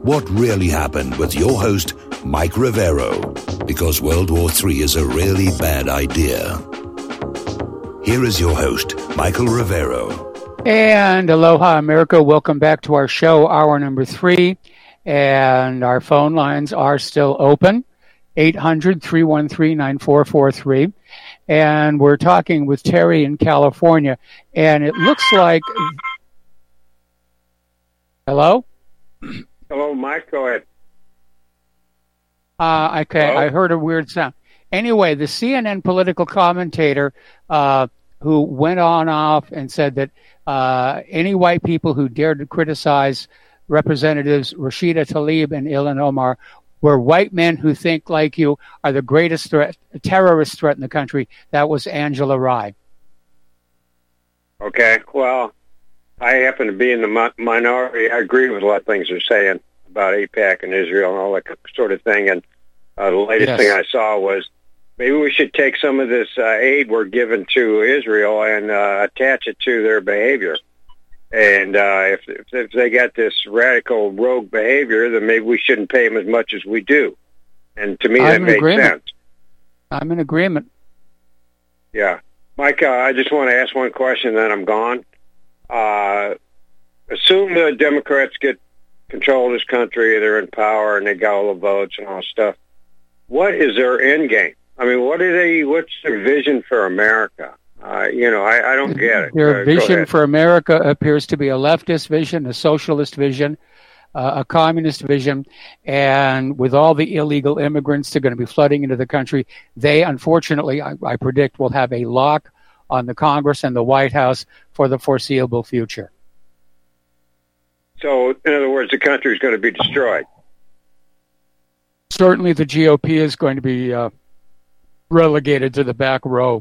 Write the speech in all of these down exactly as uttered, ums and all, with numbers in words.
what really happened with your host, Mike Rivero, because World War Three is a really bad idea. Here is your host, Michael Rivero. And aloha, America. Welcome back to our show, hour number three. And our phone lines are still open, eight hundred, three one three, nine four four three. And we're talking with Terry in California. And it looks like... Hello? Hello, Mike. Go ahead. Uh, okay, Hello? I heard a weird sound. Anyway, the C N N political commentator uh, who went on off and said that uh, any white people who dared to criticize Representatives Rashida Tlaib and Ilhan Omar were white men who think like you are the greatest threat, terrorist threat in the country. That was Angela Rye. Okay, well, I happen to be in the mi- minority. I agree with a lot of things they're saying about AIPAC and Israel and all that sort of thing. And uh, the latest yes. thing I saw was maybe we should take some of this uh, aid we're giving to Israel and uh, attach it to their behavior. And uh, if, if if they got this radical rogue behavior, then maybe we shouldn't pay them as much as we do. And to me, I'm that makes agreement. sense. I'm in agreement. Yeah. Mike, uh, I just want to ask one question, then I'm gone. Uh, assume the Democrats get control of this country, they're in power, and they got all the votes and all that stuff. What is their end game? I mean, what are they? What's their vision for America? Uh, you know, I, I don't get it. Their uh, vision for America appears to be a leftist vision, a socialist vision, uh, a communist vision, and with all the illegal immigrants that are going to be flooding into the country, they, unfortunately, I, I predict, will have a lock on the Congress and the White House for the foreseeable future. So, in other words, the country is going to be destroyed. Certainly the G O P is going to be uh, relegated to the back row.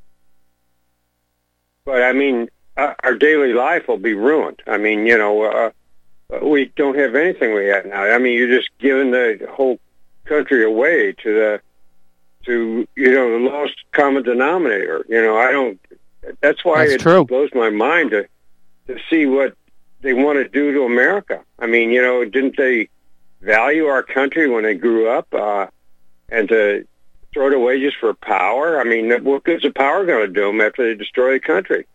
But, I mean, uh, our daily life will be ruined. I mean, you know, uh, we don't have anything we have now. I mean, you're just giving the whole country away to the, to, you know, the lowest common denominator. You know, I don't, that's why that's it true. blows my mind to, to see what they want to do to America. I mean, you know, didn't they value our country when they grew up, uh, and to throw it away just for power? I mean, what good's the power going to do them after they destroy the country?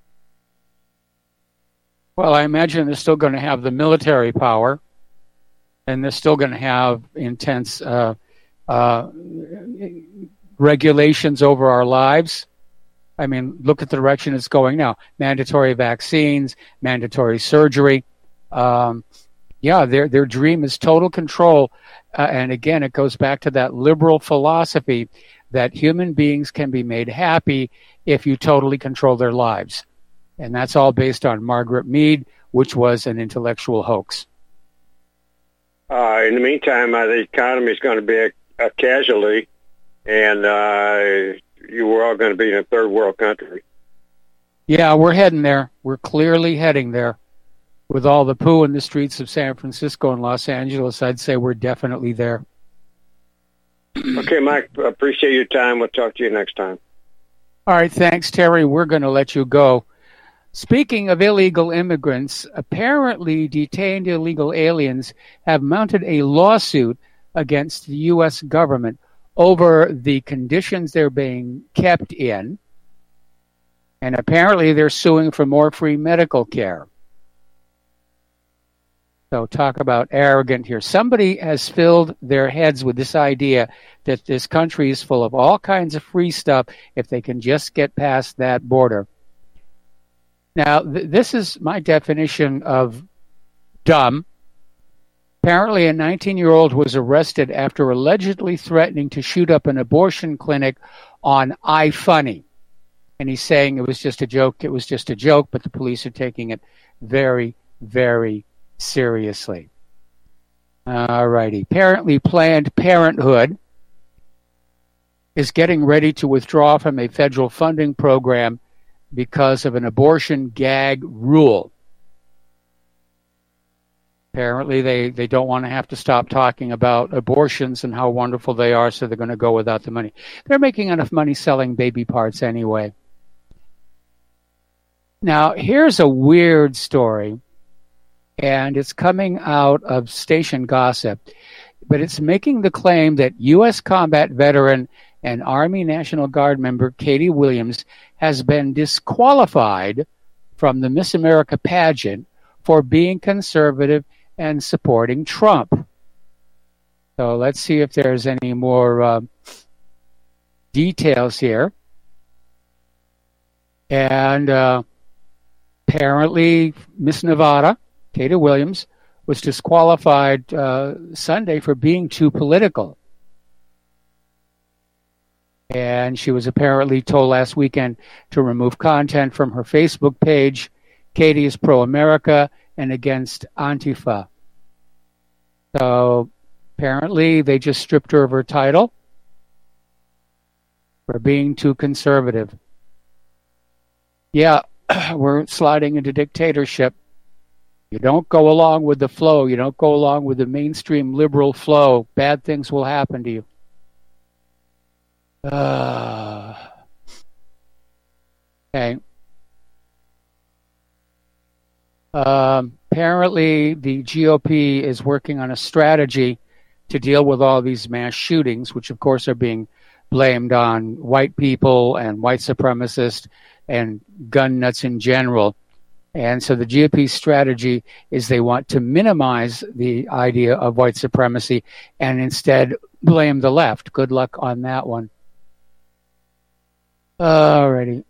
Well, I imagine they're still going to have the military power, and they're still going to have intense uh, uh, regulations over our lives. I mean, look at the direction it's going now. Mandatory vaccines, mandatory surgery. Um, yeah, their their dream is total control. Uh, and again, it goes back to that liberal philosophy that human beings can be made happy if you totally control their lives. And that's all based on Margaret Mead, which was an intellectual hoax. Uh, in the meantime, uh, the economy is going to be a, a casualty, and uh, you were all going to be in a third world country. Yeah, we're heading there. We're clearly heading there. With all the poo in the streets of San Francisco and Los Angeles, I'd say we're definitely there. Okay, Mike, appreciate your time. We'll talk to you next time. All right, thanks, Terry. We're going to let you go. Speaking of illegal immigrants, apparently detained illegal aliens have mounted a lawsuit against the U S government over the conditions they're being kept in, and apparently they're suing for more free medical care. So talk about arrogant here. Somebody has filled their heads with this idea that this country is full of all kinds of free stuff if they can just get past that border. Now, th- this is my definition of dumb. Apparently, a nineteen-year-old was arrested after allegedly threatening to shoot up an abortion clinic on iFunny. And he's saying it was just a joke, it was just a joke, but the police are taking it very, very seriously. All righty. Apparently, Planned Parenthood is getting ready to withdraw from a federal funding program because of an abortion gag rule. Apparently, they, they don't want to have to stop talking about abortions and how wonderful they are, so they're going to go without the money. They're making enough money selling baby parts anyway. Now, here's a weird story. and it's coming out of station gossip, but it's making the claim that U S combat veteran and Army National Guard member Katie Williams has been disqualified from the Miss America pageant for being conservative and supporting Trump. So let's see if there's any more uh, details here. And uh, apparently, Miss Nevada, Katie Williams, was disqualified uh, Sunday for being too political. And she was apparently told last weekend to remove content from her Facebook page. Katie is pro-America and against Antifa. So apparently they just stripped her of her title for being too conservative. Yeah, we're sliding into dictatorship. You don't go along with the flow. You don't go along with the mainstream liberal flow. Bad things will happen to you. Uh, okay. Um, apparently, the G O P is working on a strategy to deal with all these mass shootings, which, of course, are being blamed on white people and white supremacists and gun nuts in general. And so the G O P strategy is they want to minimize the idea of white supremacy and instead blame the left. Good luck on that one. Alrighty.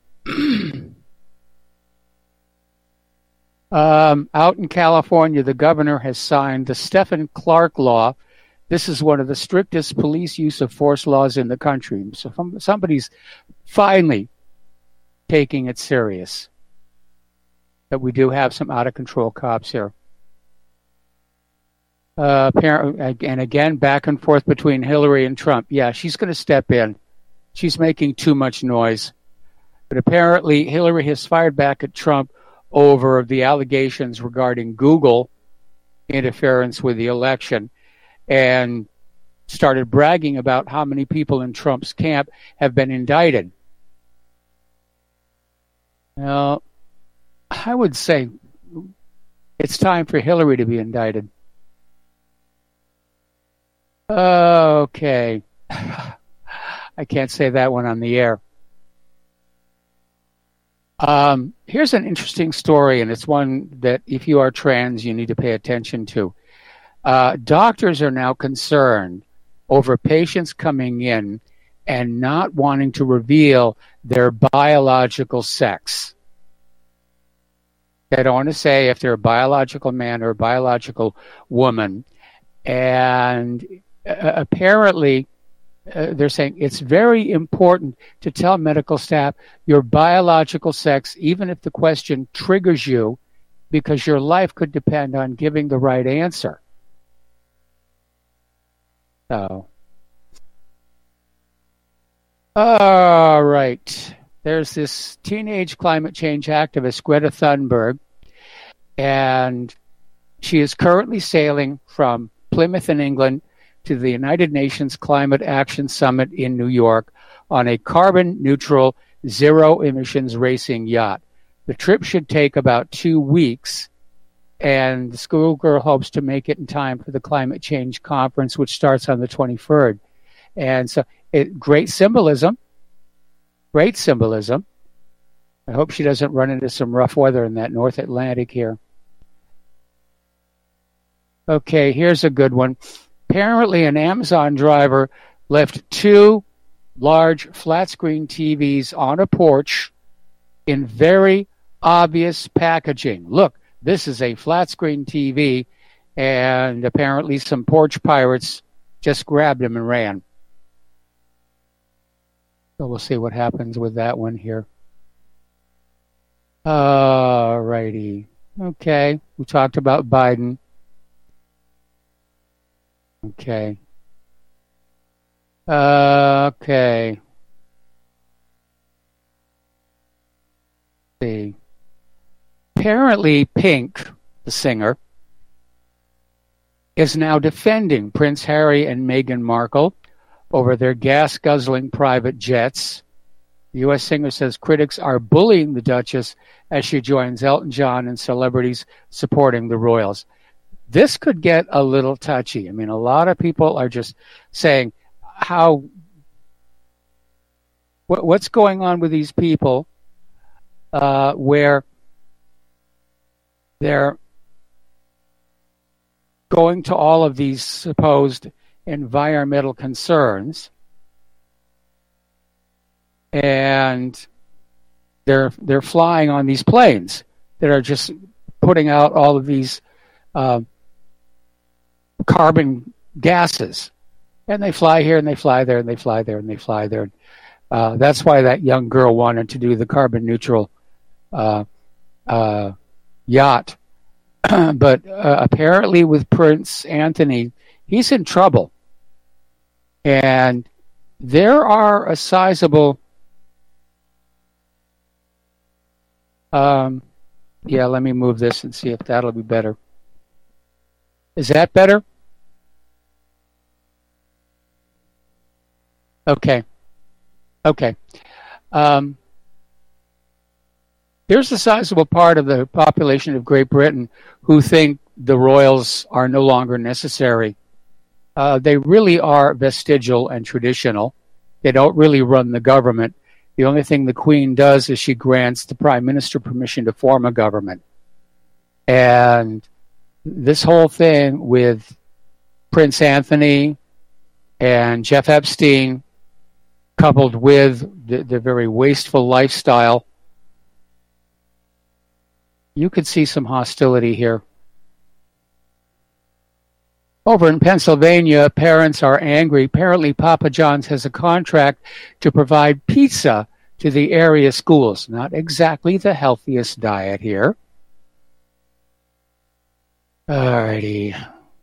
um, out in California, the governor has signed the Stephen Clark Law. This is one of the strictest police use of force laws in the country. So somebody's finally taking it serious. That we do have some out-of-control cops here. Uh, apparently, and again, back and forth between Hillary and Trump. Yeah, she's going to step in. She's making too much noise. But apparently, Hillary has fired back at Trump over the allegations regarding Google interference with the election and started bragging about how many people in Trump's camp have been indicted. Now, I would say it's time for Hillary to be indicted. Okay. I can't say that one on the air. Um, here's an interesting story, and it's one that if you are trans, you need to pay attention to. Uh, doctors are now concerned over patients coming in and not wanting to reveal their biological sex. They don't want to say if they're a biological man or a biological woman. And uh, apparently, uh, they're saying it's very important to tell medical staff your biological sex, even if the question triggers you, because your life could depend on giving the right answer. So, all right. There's this teenage climate change activist, Greta Thunberg, and she is currently sailing from Plymouth in England to the United Nations Climate Action Summit in New York on a carbon-neutral, zero-emissions racing yacht. The trip should take about two weeks, and the schoolgirl hopes to make it in time for the climate change conference, which starts on the twenty-third. And so, it, great symbolism. Great symbolism. I hope she doesn't run into some rough weather in that North Atlantic here. Okay, here's a good one. Apparently, an Amazon driver left two large flat-screen T Vs on a porch in very obvious packaging. Look, this is a flat-screen T V, and apparently some porch pirates just grabbed him and ran. So we'll see what happens with that one here. All righty. Okay, we talked about Biden. Okay. Uh, okay. Let's see. Apparently, Pink, the singer, is now defending Prince Harry and Meghan Markle over their gas-guzzling private jets. The U S singer says critics are bullying the Duchess as she joins Elton John and celebrities supporting the royals. This could get a little touchy. I mean, a lot of people are just saying how what, what's going on with these people uh, where they're going to all of these supposed environmental concerns, and they're they're flying on these planes that are just putting out all of these uh, carbon gases, and they fly here and they fly there and they fly there and they fly there. Uh, that's why that young girl wanted to do the carbon neutral uh, uh, yacht. But uh, apparently with Prince Anthony, he's in trouble. And there are a sizable... Um, yeah, let me move this and see if that'll be better. Is that better? Okay. Okay. Um, there's a sizable part of the population of Great Britain who think the royals are no longer necessary. Uh, they really are vestigial and traditional. They don't really run the government. The only thing the Queen does is she grants the Prime Minister permission to form a government. And this whole thing with Prince Anthony and Jeff Epstein, coupled with the, the very wasteful lifestyle, you could see some hostility here. Over in Pennsylvania, parents are angry. Apparently, Papa John's has a contract to provide pizza to the area schools. Not exactly the healthiest diet here. Alrighty.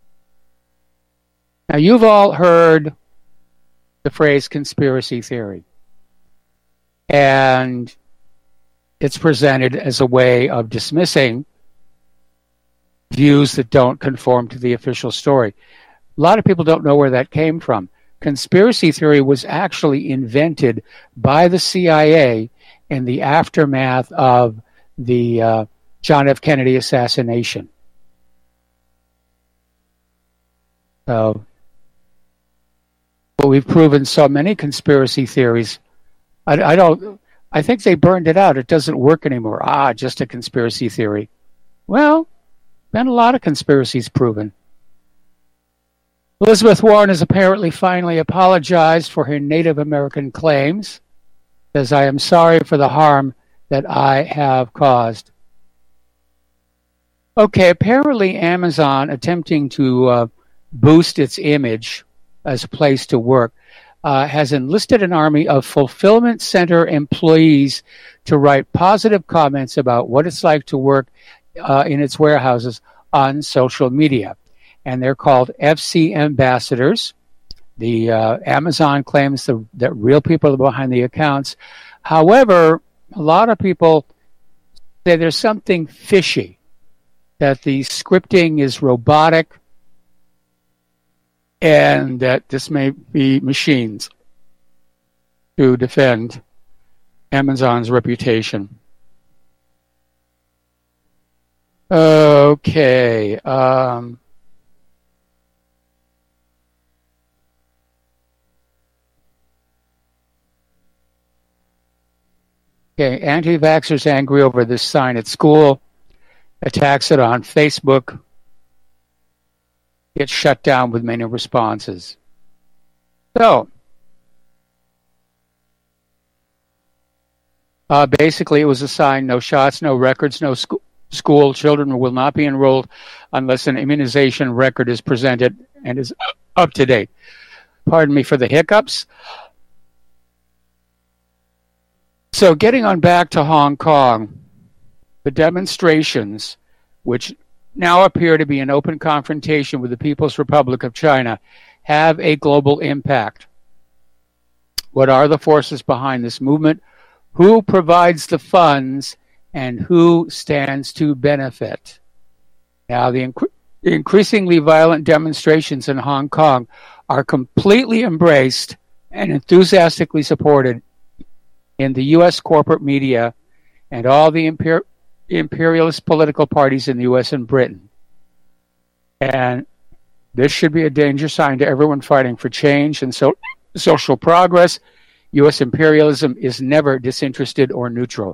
Now, you've all heard the phrase conspiracy theory. And it's presented as a way of dismissing views that don't conform to the official story. A lot of people don't know where that came from. Conspiracy theory was actually invented by the C I A in the aftermath of the uh, John F. Kennedy assassination. So, but we've proven so many conspiracy theories. I, I don't. I think they burned it out. It doesn't work anymore. Ah, just a conspiracy theory. Well, been a lot of conspiracies proven. Elizabeth Warren has apparently finally apologized for her Native American claims. Says, I am sorry for the harm that I have caused. Okay, apparently Amazon, attempting to uh, boost its image as a place to work, uh, has enlisted an army of fulfillment center employees to write positive comments about what it's like to work uh, in its warehouses on social media. And they're called F C ambassadors. The uh, Amazon claims the, that real people are behind the accounts. However, a lot of people say there's something fishy, that the scripting is robotic, and that this may be machines to defend Amazon's reputation. Okay. Um, okay. Anti-vaxxers angry over this sign at school. Attacks it on Facebook. Gets shut down with many responses. So, uh, basically it was a sign, no shots, no records, no sc- school. Children will not be enrolled unless an immunization record is presented and is up to date. Pardon me for the hiccups. So getting on back to Hong Kong, the demonstrations, which now appear to be an open confrontation with the People's Republic of China, have a global impact. What are the forces behind this movement? Who provides the funds and who stands to benefit? Now, the inc- increasingly violent demonstrations in Hong Kong are completely embraced and enthusiastically supported in the U S corporate media and all the imper- imperialist political parties in the U S and Britain. And this should be a danger sign to everyone fighting for change and so- social progress. U S imperialism is never disinterested or neutral.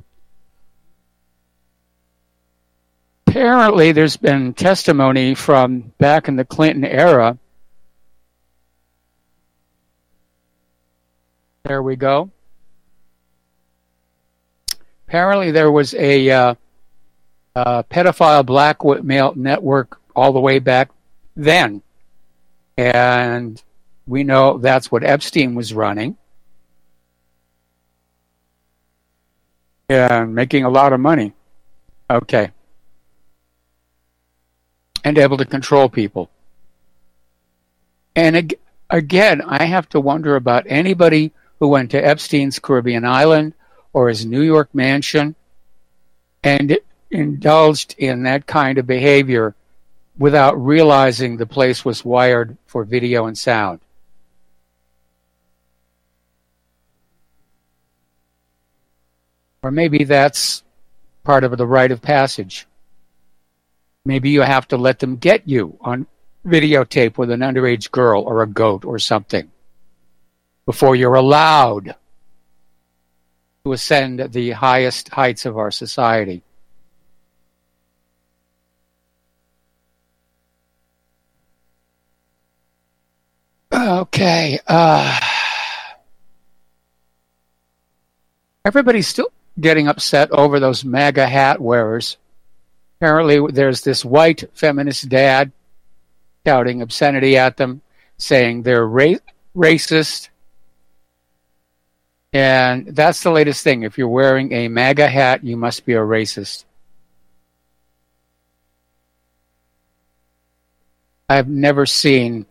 Apparently, there's been testimony from back in the Clinton era. There we go. Apparently, there was a uh, uh, pedophile blackmail network all the way back then. And we know that's what Epstein was running. And making a lot of money. Okay. And able to control people. And ag- again, I have to wonder about anybody who went to Epstein's Caribbean island or his New York mansion and indulged in that kind of behavior without realizing the place was wired for video and sound. Or maybe that's part of the rite of passage. Maybe you have to let them get you on videotape with an underage girl or a goat or something before you're allowed to ascend the highest heights of our society. Okay. Uh, everybody's still getting upset over those MAGA hat wearers. Apparently, there's this white feminist dad shouting obscenity at them, saying they're ra- racist. And that's the latest thing. If you're wearing a MAGA hat, you must be a racist. I've never seen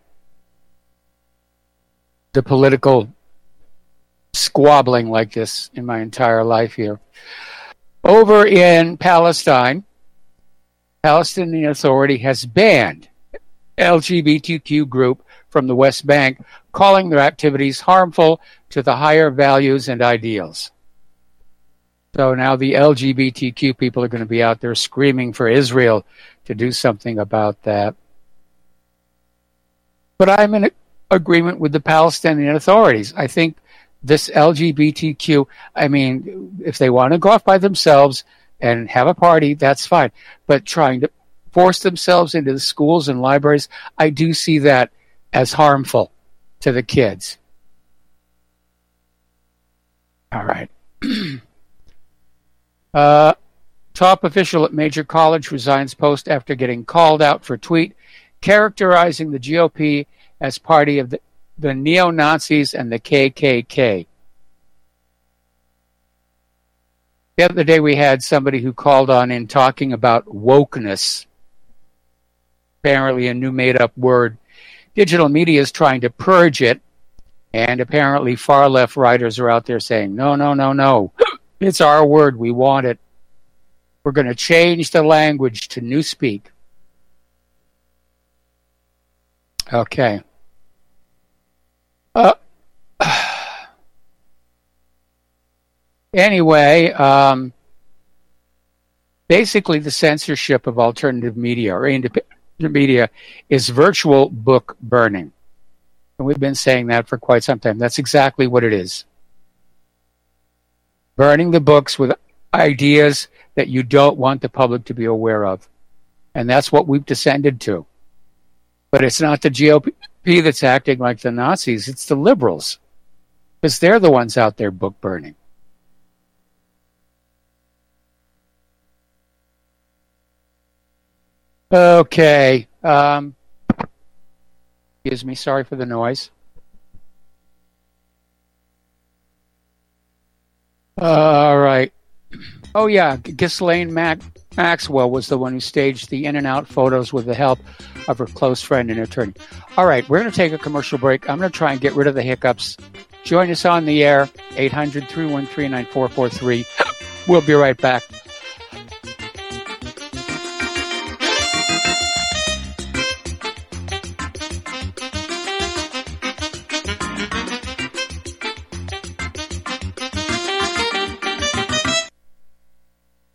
the political squabbling like this in my entire life here. Over in Palestine, Palestinian Authority has banned L G B T Q group from the West Bank, calling their activities harmful to the higher values and ideals. So now the L G B T Q people are going to be out there screaming for Israel to do something about that. But I'm in agreement with the Palestinian authorities. I think this L G B T Q, I mean, if they want to go off by themselves and have a party, that's fine. But trying to force themselves into the schools and libraries, I do see that as harmful to the kids. All right. uh, top official at major college resigns post after getting called out for tweet characterizing the G O P as party of the, the neo-Nazis and the K K K. The other day we had somebody who called on in talking about wokeness, apparently a new made-up word. Digital media is trying to purge it, and apparently far-left writers are out there saying, no, no, no, no, it's our word, we want it. We're going to change the language to newspeak. Okay. Uh, anyway, um, basically the censorship of alternative media or independent media is virtual book burning. And we've been saying that for quite some time. That's exactly what it is. Burning the books with ideas that you don't want the public to be aware of. And that's what we've descended to. But it's not the G O P that's acting like the Nazis. It's the liberals. Because they're the ones out there book burning. Okay. Um, excuse me. Sorry for the noise. Uh, all right. Oh, yeah. Ghislaine Mac- Maxwell was the one who staged the in and out photos with the help of her close friend and attorney. All right. We're going to take a commercial break. I'm going to try and get rid of the hiccups. Join us on the air, eight hundred, three one three, nine four four three. We'll be right back.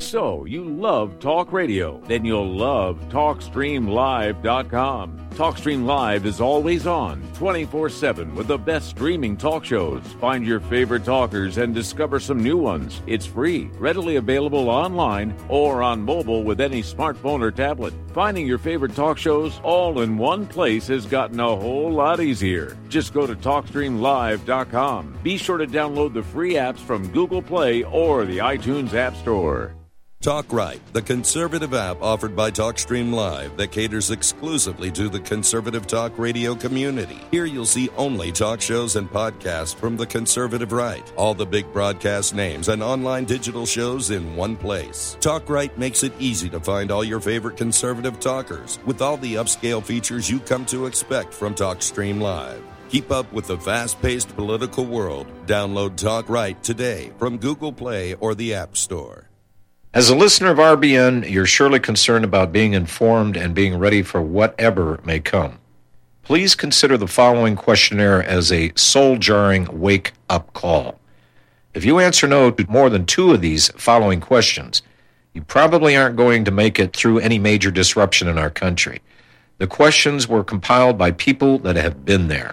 So, you love talk radio? Then you'll love talk stream live dot com. TalkStream Live is always on, twenty-four seven, with the best streaming talk shows. Find your favorite talkers and discover some new ones. It's free, readily available online or on mobile with any smartphone or tablet. Finding your favorite talk shows all in one place has gotten a whole lot easier. Just go to talk stream live dot com. Be sure to download the free apps from Google Play or the iTunes App Store. Talk Right, the conservative app offered by TalkStream Live that caters exclusively to the conservative talk radio community. Here you'll see only talk shows and podcasts from the conservative right. All the big broadcast names and online digital shows in one place. Talk Right makes it easy to find all your favorite conservative talkers with all the upscale features you come to expect from TalkStream Live. Keep up with the fast-paced political world. Download Talk Right today from Google Play or the App Store. As a listener of R B N, you're surely concerned about being informed and being ready for whatever may come. Please consider the following questionnaire as a soul-jarring wake-up call. If you answer no to more than two of these following questions, you probably aren't going to make it through any major disruption in our country. The questions were compiled by people that have been there.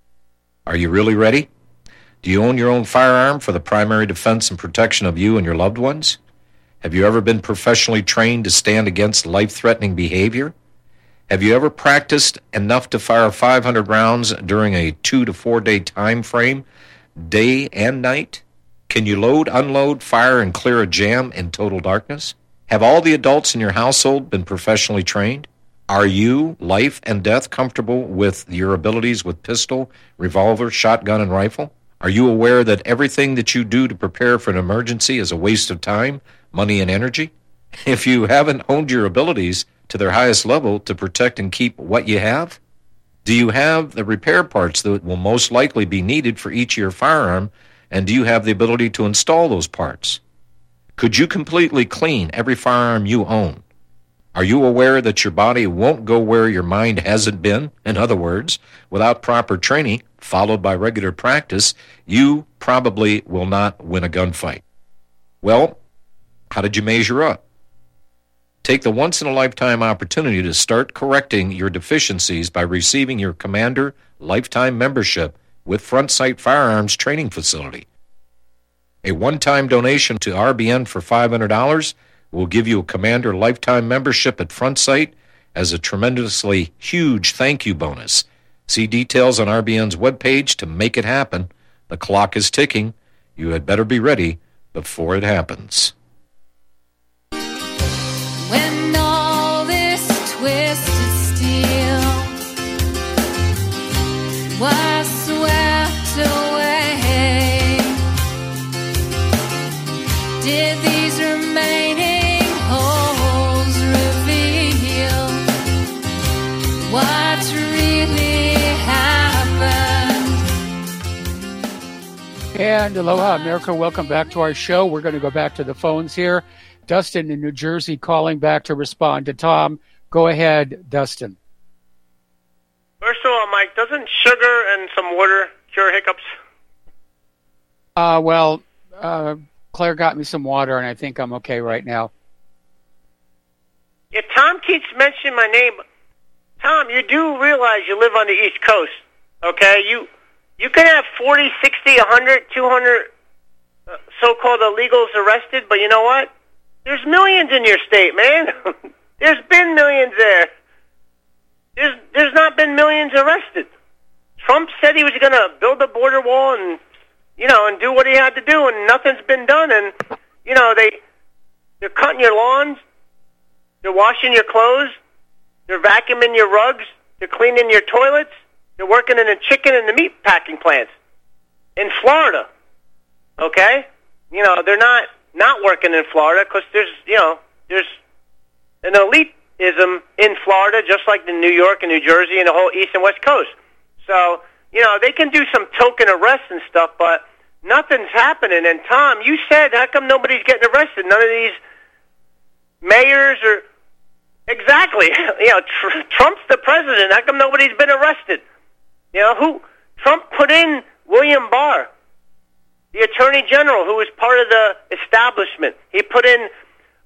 Are you really ready? Do you own your own firearm for the primary defense and protection of you and your loved ones? Have you ever been professionally trained to stand against life-threatening behavior? Have you ever practiced enough to fire five hundred rounds during a two to four day time frame, day and night? Can you load, unload, fire, and clear a jam in total darkness? Have all the adults in your household been professionally trained? Are you, life and death, comfortable with your abilities with pistol, revolver, shotgun, and rifle? Are you aware that everything that you do to prepare for an emergency is a waste of time, money, and energy? If you haven't honed your abilities to their highest level to protect and keep what you have? Do you have the repair parts that will most likely be needed for each of your firearm, and do you have the ability to install those parts? Could you completely clean every firearm you own? Are you aware that your body won't go where your mind hasn't been? In other words, without proper training, followed by regular practice, you probably will not win a gunfight. Well, how did you measure up? Take the once-in-a-lifetime opportunity to start correcting your deficiencies by receiving your Commander Lifetime Membership with Front Sight Firearms Training Facility. A one-time donation to R B N for five hundred dollars will give you a Commander Lifetime Membership at Front Sight as a tremendously huge thank you bonus. See details on R B N's webpage to make it happen. The clock is ticking. You had better be ready before it happens. When all this twisted steel was swept away, did these remaining holes reveal what really happened? And aloha, America. Welcome back to our show. We're going to go back to the phones here. Dustin in New Jersey calling back to respond to Tom. Go ahead, Dustin. First of all, Mike, doesn't sugar and some water cure hiccups? Uh, well, uh, Claire got me some water, and I think I'm okay right now. If Tom keeps mentioning my name, Tom, you do realize you live on the East Coast, okay? You you can have forty, sixty, one hundred, two hundred uh, so-called illegals arrested, but you know what? There's millions in your state, man. There's been millions there. There's there's not been millions arrested. Trump said he was going to build a border wall and, you know, and do what he had to do, and nothing's been done. And, you know, they, they're cutting your lawns. They're washing your clothes. They're vacuuming your rugs. They're cleaning your toilets. They're working in the chicken and the meat packing plants in Florida, okay? You know, they're not... not working in Florida because there's, you know, there's an elitism in Florida just like in New York and New Jersey and the whole East and West Coast. So, you know, they can do some token arrests and stuff, but nothing's happening. And, Tom, you said, how come nobody's getting arrested? None of these mayors or... Exactly. You know, tr- Trump's the president. How come nobody's been arrested? You know, who... Trump put in William Barr, the Attorney General, who was part of the establishment. He put in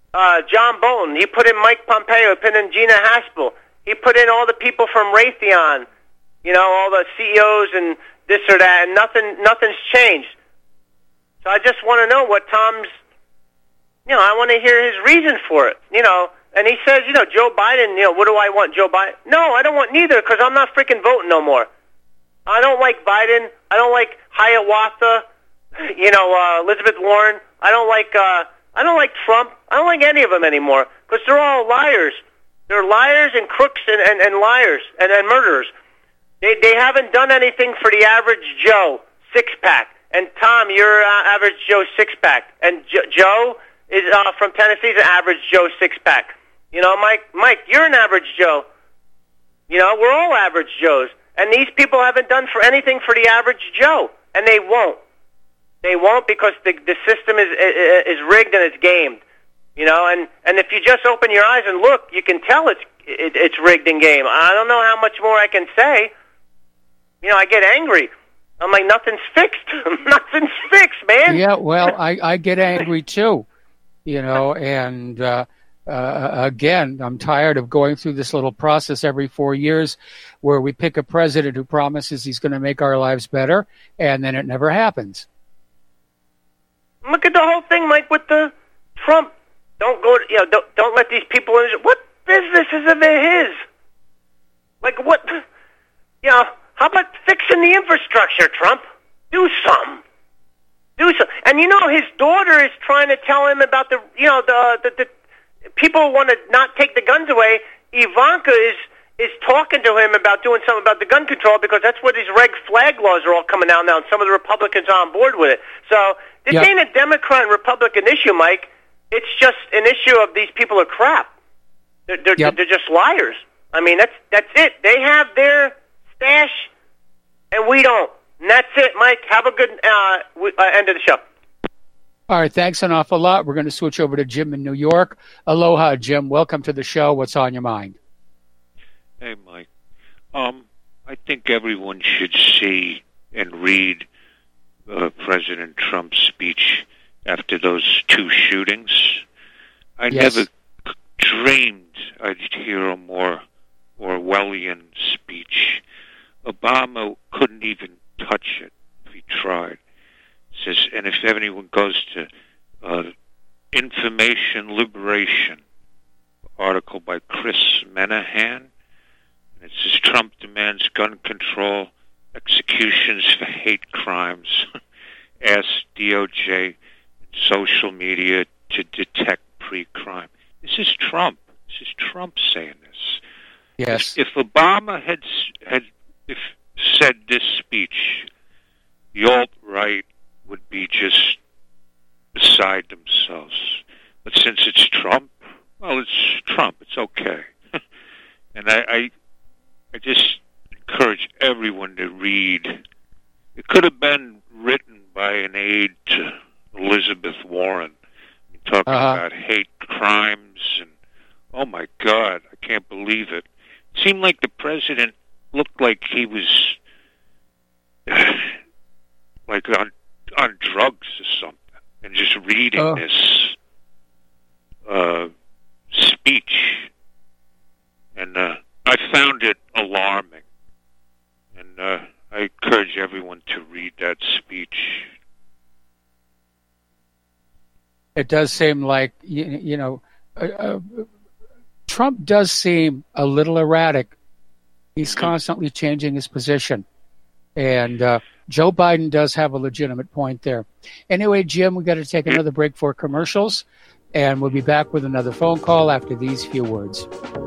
uh, John Bolton. He put in Mike Pompeo. He put in Gina Haspel. He put in all the people from Raytheon. You know, all the C E Os and this or that, and nothing, nothing's changed. So I just want to know what Tom's, you know, I want to hear his reason for it, you know. And he says, you know, Joe Biden, you know, what do I want, Joe Biden? No, I don't want neither, because I'm not freaking voting no more. I don't like Biden. I don't like Hiawatha, you know, uh, Elizabeth Warren. I don't like, uh, I don't like Trump. I don't like any of them anymore, because they're all liars. They're liars and crooks and, and, and liars and, and murderers. They they haven't done anything for the average Joe six-pack. And Tom, you're uh, average Joe six-pack. And jo- Joe is uh, from Tennessee, is an average Joe six-pack. You know, Mike, Mike, you're an average Joe. You know, we're all average Joes. And these people haven't done for anything for the average Joe. And they won't. They won't because the the system is is rigged and it's gamed. You know, and, and if you just open your eyes and look, you can tell it's it, it's rigged and game. I don't know how much more I can say. You know, I get angry. I'm like, nothing's fixed. Nothing's fixed, man. Yeah, well, I, I get angry too, you know, and uh, uh, again, I'm tired of going through this little process every four years where we pick a president who promises he's going to make our lives better, and then it never happens. Look at the whole thing, Mike, with the Trump. Don't go, to, you know, don't, don't let these people in. What business is of his? Like, what, you know, how about fixing the infrastructure, Trump? Do something. Do something. And, you know, his daughter is trying to tell him about the, you know, the, the, the people want to not take the guns away. Ivanka is is talking to him about doing something about the gun control because that's where these reg flag laws are all coming out now, and some of the Republicans are on board with it. So this yep. ain't a Democrat and Republican issue, Mike. It's just an issue of these people are crap. They're, they're, yep. they're just liars. I mean, that's that's it. They have their stash, and we don't. And that's it, Mike. Have a good uh, uh, end of the show. All right, thanks an awful lot. We're going to switch over to Jim in New York. Aloha, Jim. Welcome to the show. What's on your mind? Hey, Mike. Um, I think everyone should see and read uh, President Trump's speech after those two shootings. I yes. never dreamed I'd hear a more Orwellian speech. Obama couldn't even touch it if he tried. It says, and if anyone goes to uh, Information Liberation, article by Chris Menahan, and it says Trump demands gun control, executions for hate crimes, asks D O J and social media to detect pre-crime. This is Trump. This is Trump saying this. Yes. If, if Obama had had if said this speech, the alt-right would be just beside themselves. But since it's Trump, well, it's Trump. It's okay. And I, I, I just encourage everyone to read. It could have been written by an aide to Elizabeth Warren, talking uh-huh. about hate crimes and, oh my God, I can't believe it. It seemed like the president looked like he was like on on drugs or something, and just reading oh. this uh, speech, and uh, I found it alarming, and uh, I encourage everyone to read that speech. It does seem like, you, you know, uh, uh, Trump does seem a little erratic. He's mm-hmm. constantly changing his position. And uh, Joe Biden does have a legitimate point there. Anyway, Jim, we've got to take another break for commercials, and we'll be back with another phone call after these few words.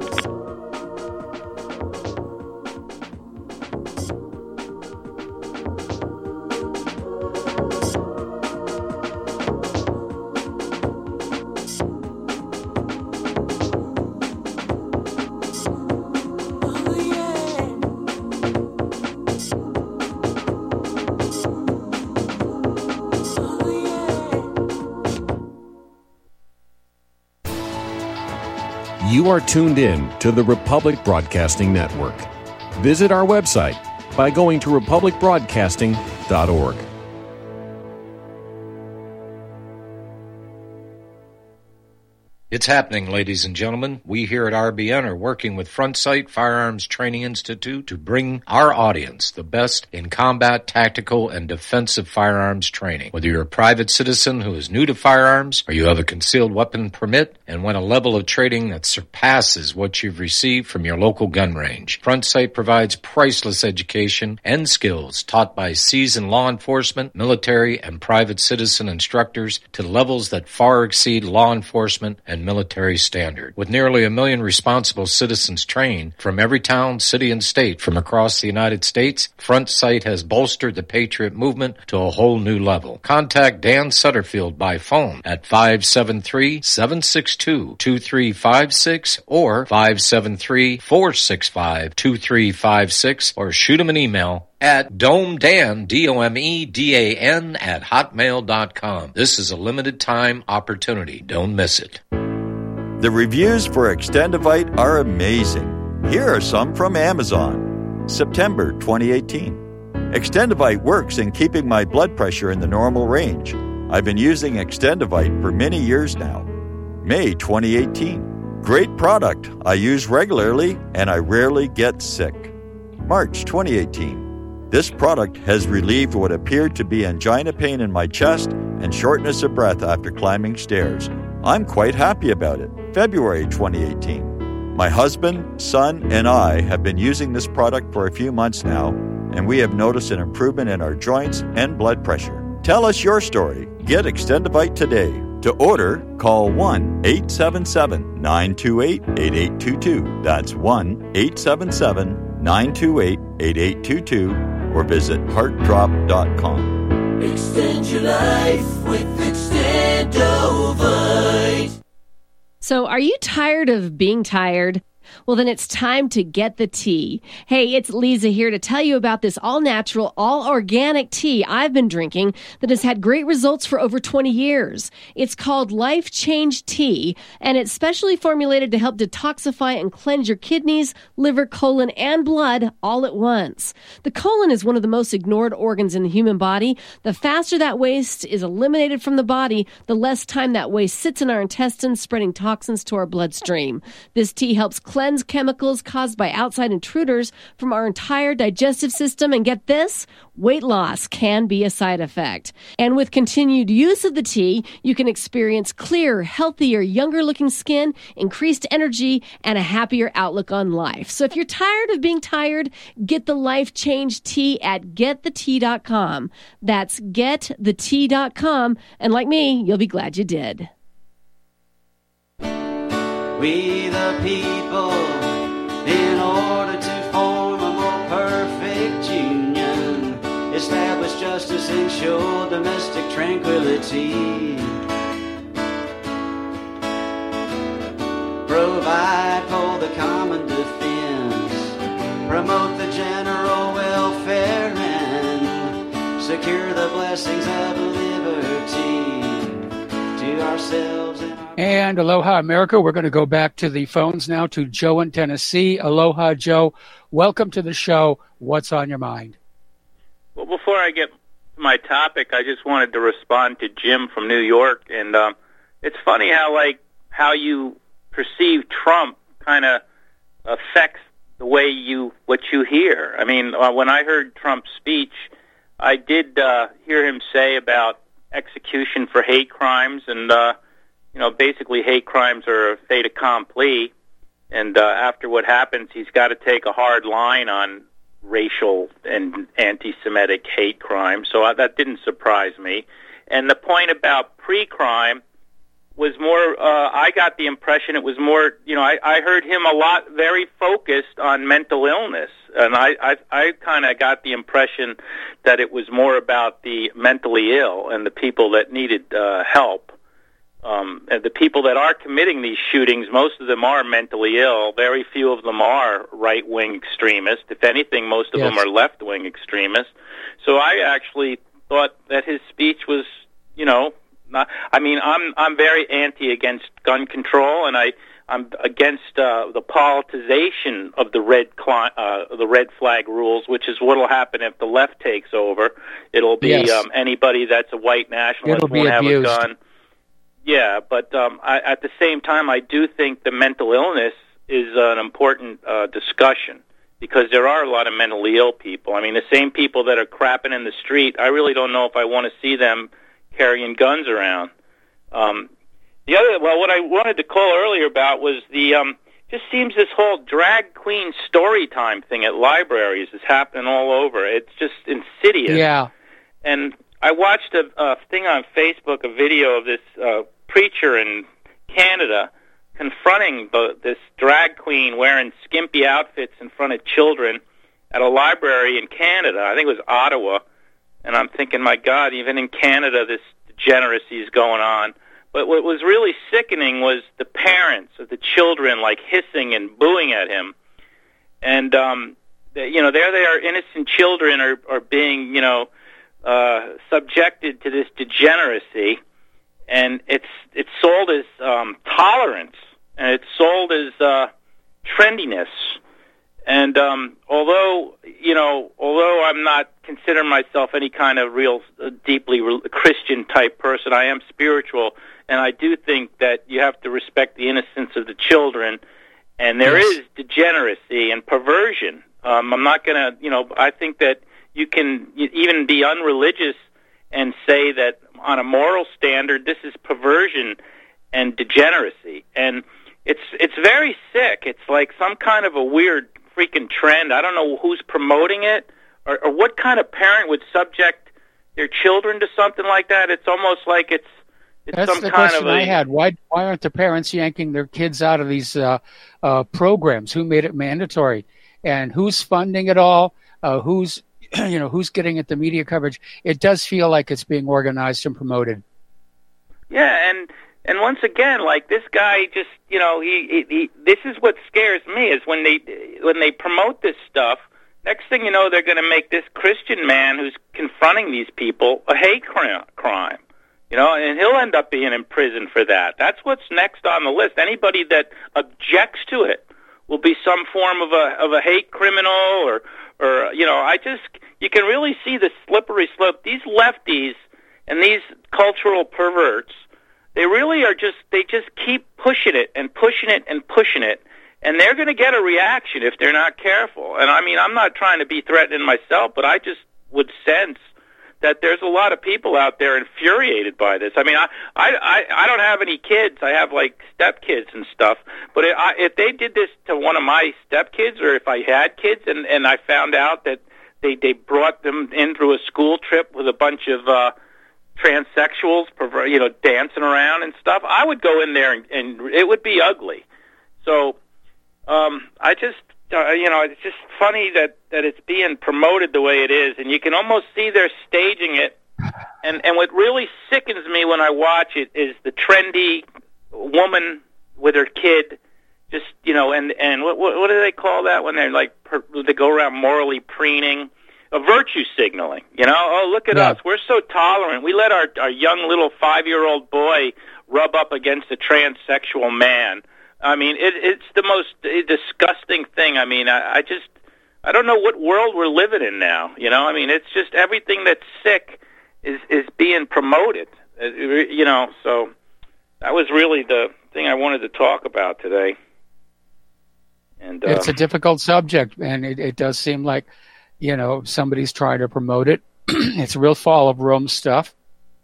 You are tuned in to the Republic Broadcasting Network. Visit our website by going to republic broadcasting dot org. Hey, It's happening, ladies and gentlemen. We here at R B N are working with Front Sight Firearms Training Institute to bring our audience the best in combat, tactical, and defensive firearms training. Whether you're a private citizen who is new to firearms, or you have a concealed weapon permit and want a level of training that surpasses what you've received from your local gun range, Front Sight provides priceless education and skills taught by seasoned law enforcement, military, and private citizen instructors to levels that far exceed law enforcement and military standard. With nearly a million responsible citizens trained from every town, city, and state from across the United States, Front Sight has bolstered the Patriot movement to a whole new level. Contact Dan Sutterfield by phone at five seven three, seven six two, two three five six or five seven three, four six five, two three five six or shoot him an email at domedan, D O M E D A N, at hotmail dot com. This is a limited time opportunity. Don't miss it. The reviews for Extendivite are amazing. Here are some from Amazon. September twenty eighteen. Extendivite works in keeping my blood pressure in the normal range. I've been using Extendivite for many years now. May twenty eighteen. Great product. I use regularly and I rarely get sick. March twenty eighteen. This product has relieved what appeared to be angina pain in my chest and shortness of breath after climbing stairs. I'm quite happy about it. February twenty eighteen. My husband, son, and I have been using this product for a few months now, and we have noticed an improvement in our joints and blood pressure. Tell us your story. Get Extendivite today. To order, call one eight seven seven, nine two eight, eight eight two two. That's one eight seven seven, nine two eight, eight eight two two or visit heart drop dot com. Extend your life with Extendovite. So, are you tired of being tired? Well, then it's time to get the tea. Hey, it's Lisa here to tell you about this all-natural, all-organic tea I've been drinking that has had great results for over twenty years. It's called Life Change Tea, and it's specially formulated to help detoxify and cleanse your kidneys, liver, colon, and blood all at once. The colon is one of the most ignored organs in the human body. The faster that waste is eliminated from the body, the less time that waste sits in our intestines, spreading toxins to our bloodstream. This tea helps cleanse chemicals caused by outside intruders from our entire digestive system. And get this, weight loss can be a side effect. And with continued use of the tea, you can experience clearer, healthier, younger-looking skin, increased energy, and a happier outlook on life. So if you're tired of being tired, get the Life Change Tea at get the tea dot com. That's get the tea dot com. And like me, you'll be glad you did. We the people, in order to form a more perfect union, establish justice, ensure domestic tranquility, provide for the common defense, promote the general welfare, and secure the blessings of liberty to ourselves and And Aloha America, we're going to go back to the phones now to Joe in Tennessee. Aloha, Joe. Welcome to the show. What's on your mind? Well, before I get to my topic, I just wanted to respond to Jim from New York. And um, it's funny how, like, how you perceive Trump kind of affects the way you, what you hear. I mean, uh, when I heard Trump's speech, I did uh, hear him say about execution for hate crimes, and uh, you know, basically hate crimes are a fait accompli, and uh, after what happens, he's got to take a hard line on racial and anti-Semitic hate crimes, so uh, that didn't surprise me. And the point about pre-crime was more, uh, I got the impression it was more, you know, I, I heard him a lot very focused on mental illness, and I, I, I kind of got the impression that it was more about the mentally ill and the people that needed uh, help. Um, and the people that are committing these shootings, most of them are mentally ill. Very few of them are right-wing extremists. If anything, most of Yes. them are left-wing extremists. So I actually thought that his speech was, you know, not, I mean, I'm I'm very anti against gun control, and I I'm against uh, the politicization of the red cli- uh, the red flag rules, which is what will happen if the left takes over. It'll be Yes. um, anybody that's a white nationalist It'll be won't have abused. a gun. yeah, but um, I, at the same time, I do think the mental illness is an important uh, discussion because there are a lot of mentally ill people. I mean, the same people that are crapping in the street, I really don't know if I want to see them carrying guns around. Um, the other, well, what I wanted to call earlier about was the, um, just seems this whole drag queen story time thing at libraries is happening all over. It's just insidious. Yeah. And I watched a, a thing on Facebook, a video of this uh, preacher in Canada confronting the, this drag queen wearing skimpy outfits in front of children at a library in Canada. I think it was Ottawa. And I'm thinking, my God, even in Canada, this degeneracy is going on. But what was really sickening was the parents of the children, like, hissing and booing at him. And, um, they, you know, there they are, innocent children are, are being, you know, uh, subjected to this degeneracy. And it's it's sold as um, tolerance, and it's sold as uh, trendiness. And um, although, you know, although I'm not considering myself any kind of real uh, deeply re- Christian-type person, I am spiritual, and I do think that you have to respect the innocence of the children. And there yes. is degeneracy and perversion. Um, I'm not going to, you know, I think that you can even be unreligious and say that on a moral standard, this is perversion and degeneracy. And it's it's very sick. It's like some kind of a weird freaking trend. I don't know who's promoting it or, or what kind of parent would subject their children to something like that. It's almost like it's it's That's some the kind question of a, I had. Why why aren't the parents yanking their kids out of these uh, uh, programs? Who made it mandatory? And who's funding it all? Uh, who's you know who's getting it the media coverage? It does feel like it's being organized and promoted. Yeah, and and once again, like this guy, just you know, he, he, he this is what scares me is when they when they promote this stuff. Next thing you know, they're going to make this Christian man who's confronting these people a hate crime. You know, and he'll end up being in prison for that. That's what's next on the list. Anybody that objects to it will be some form of a of a hate criminal, or or you know, I just you can really see the slippery slope. These lefties and these cultural perverts, they really are just they just keep pushing it and pushing it and pushing it, and they're going to get a reaction if they're not careful. And I mean, I'm not trying to be threatening myself, but I just would sense that there's a lot of people out there infuriated by this. I mean, I I I don't have any kids. I have like stepkids and stuff. But if, I, if they did this to one of my stepkids, or if I had kids, and and I found out that they they brought them in through a school trip with a bunch of uh, transsexuals, you know, dancing around and stuff, I would go in there and, and it would be ugly. So um, I just. Uh, you know, it's just funny that, that it's being promoted the way it is, and you can almost see they're staging it. And and what really sickens me when I watch it is the trendy woman with her kid, just you know, and and what what, what do they call that when they're like per, they go around morally preening, a virtue signaling. You know, oh look at yeah. us, we're so tolerant. We let our our young little five year old boy rub up against a transsexual man. I mean, it, it's the most disgusting thing. I mean, I, I just, I don't know what world we're living in now. You know, I mean, it's just everything that's sick is is being promoted. You know, so that was really the thing I wanted to talk about today. And uh, it's a difficult subject, and it, it does seem like, you know, somebody's trying to promote it. It's real fall of Rome stuff.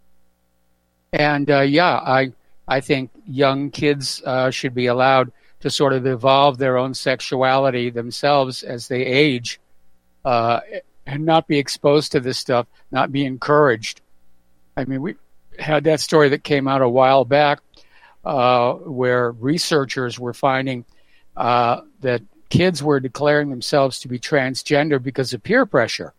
And uh, yeah, I. I think young kids uh, should be allowed to sort of evolve their own sexuality themselves as they age, uh, and not be exposed to this stuff, not be encouraged. I mean, we had that story that came out a while back uh, where researchers were finding uh, that kids were declaring themselves to be transgender because of peer pressure.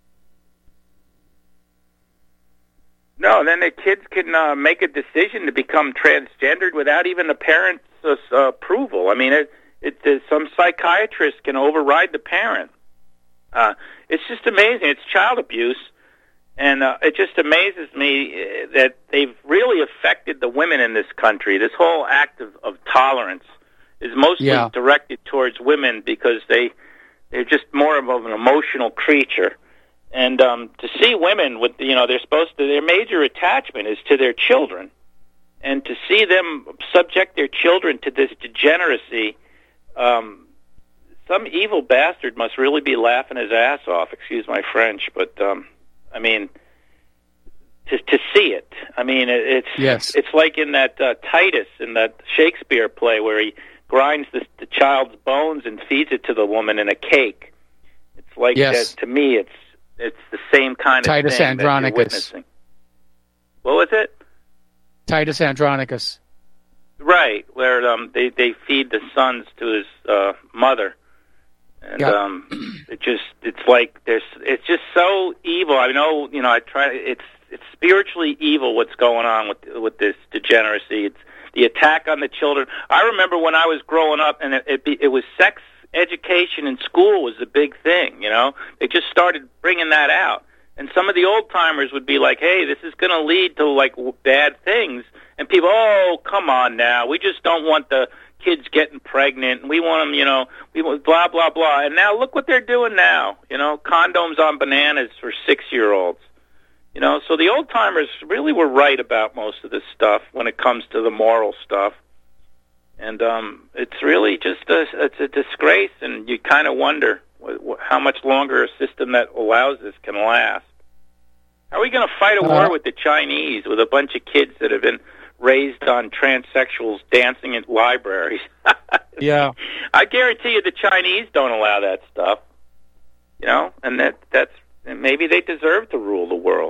No, then the kids can uh, make a decision to become transgendered without even the parents' uh, approval. I mean, it, it, it, some psychiatrist can override the parent. Uh, it's just amazing. It's child abuse, and uh, it just amazes me that they've really affected the women in this country. This whole act of, of tolerance is mostly yeah. directed towards women because they, they're just more of an emotional creature. And um, to see women with, you know, they're supposed to, their major attachment is to their children. And to see them subject their children to this degeneracy, um, some evil bastard must really be laughing his ass off, excuse my French, but, um, I mean, to to see it. I mean, it, it's yes. it's like in that uh, Titus, in that Shakespeare play where he grinds the, the child's bones and feeds it to the woman in a cake. It's like yes. that. To me, it's it's the same kind of Titus thing Andronicus. that you're witnessing. What was it? Titus Andronicus. Right, where um, they they feed the sons to his uh, mother, and yep. um, it just it's like there's it's just so evil. I know you know I try it's it's spiritually evil what's going on with with this degeneracy. It's the attack on the children. I remember when I was growing up, and it it, be, it was sex education in school was a big thing. You know, they just started bringing that out. And some of the old timers would be like, "Hey, this is going to lead to like w- bad things," and people, "Oh, come on now, we just don't want the kids getting pregnant, and we want them, you know, we want blah blah blah." And now look what they're doing now, you know, condoms on bananas for six-year-olds, you know. So the old timers really were right about most of this stuff when it comes to the moral stuff, and um, it's really just a, it's a disgrace, and you kind of wonder how much longer a system that allows this can last. How are we going to fight a war uh, with the Chinese, with a bunch of kids that have been raised on transsexuals dancing in libraries? Yeah. I guarantee you the Chinese don't allow that stuff. You know, and that that's maybe they deserve to rule the world.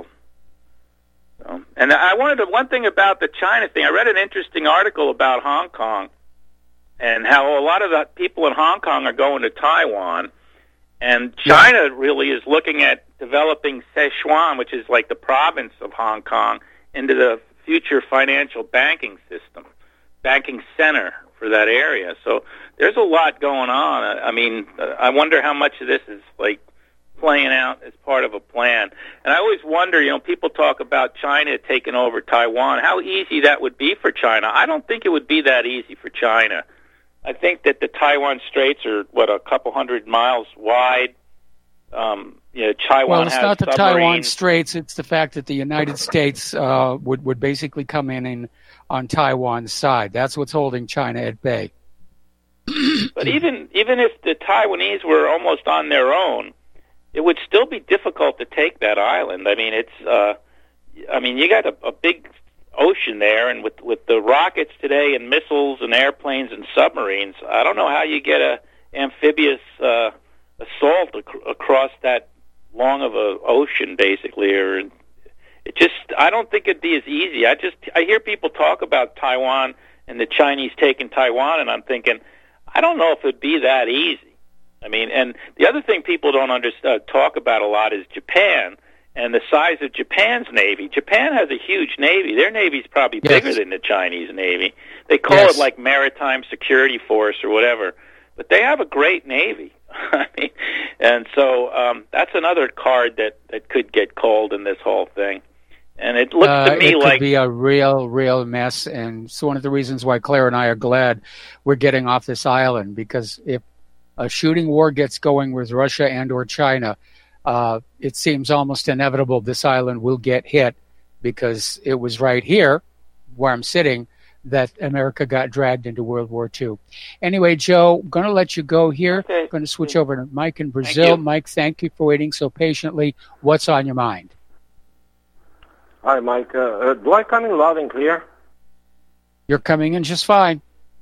So, and I wanted to, one thing about the China thing, I read an interesting article about Hong Kong and how a lot of the people in Hong Kong are going to Taiwan. And China really is looking at developing Sichuan, which is like the province of Hong Kong, into the future financial banking system, banking center for that area. So there's a lot going on. I mean, I wonder how much of this is like playing out as part of a plan. And I always wonder, you know, people talk about China taking over Taiwan, how easy that would be for China. I don't think it would be that easy for China. I think that the Taiwan Straits are, what, a couple hundred miles wide. Um, you know, Taiwan well, it's has not the submarines. Taiwan Straits. It's the fact that the United States uh, would, would basically come in, in on Taiwan's side. That's what's holding China at bay. But even even if the Taiwanese were almost on their own, it would still be difficult to take that island. I mean, it's, uh, I mean, you got a, a big ocean there, and with with the rockets today and missiles and airplanes and submarines, I don't know how you get a amphibious uh, assault ac- across that long of a ocean, basically. Or it just, I don't think it'd be as easy. I just, I hear people talk about Taiwan and the Chinese taking Taiwan, and I'm thinking, I don't know if it'd be that easy. I mean, and the other thing people don't understand, talk about a lot is Japan. And the size of Japan's Navy. Japan has a huge Navy. Their Navy's probably yes. bigger than the Chinese Navy. They call yes. it like Maritime Security Force or whatever. But they have a great Navy. I mean, and so um, that's another card that, that could get called in this whole thing. And it looks uh, to me it like... It could be a real, real mess. And it's one of the reasons why Claire and I are glad we're getting off this island. Because if a shooting war gets going with Russia and or China... Uh, it seems almost inevitable this island will get hit because it was right here where I'm sitting that America got dragged into World War Two. Anyway, Joe, going to let you go here. Okay. Going to switch over to Mike in Brazil. Thank Mike, thank you for waiting so patiently. What's on your mind? Hi, Mike. Uh, uh, do I come in loud and clear? You're coming in just fine.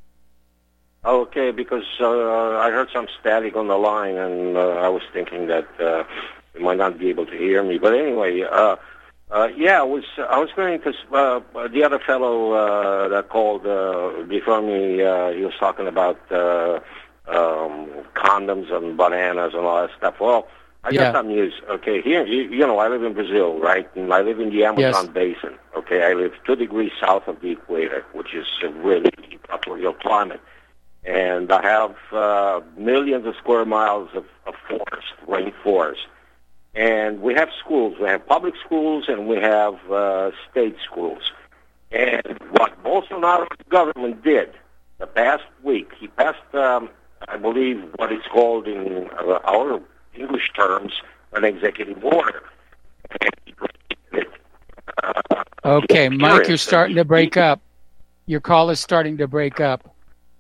Okay, because uh, I heard some static on the line, and uh, I was thinking that uh, you might not be able to hear me. But anyway, uh, uh, yeah, I was I was going to uh, the other fellow uh, that called uh, before me. Uh, he was talking about uh, um, condoms and bananas and all that stuff. Well, I got yeah. some news. Okay, here you, you know I live in Brazil, right? And I live in the Amazon yes. basin. Okay, I live two degrees south of the equator, which is a really equatorial climate. And I have uh, millions of square miles of, of forest, rainforest. And we have schools. We have public schools and we have uh, state schools. And what Bolsonaro's government did the past week, he passed, um, I believe, what is called in uh, our English terms, an executive order. And he, uh, okay, Mike, you're starting to break up. Your call is starting to break up.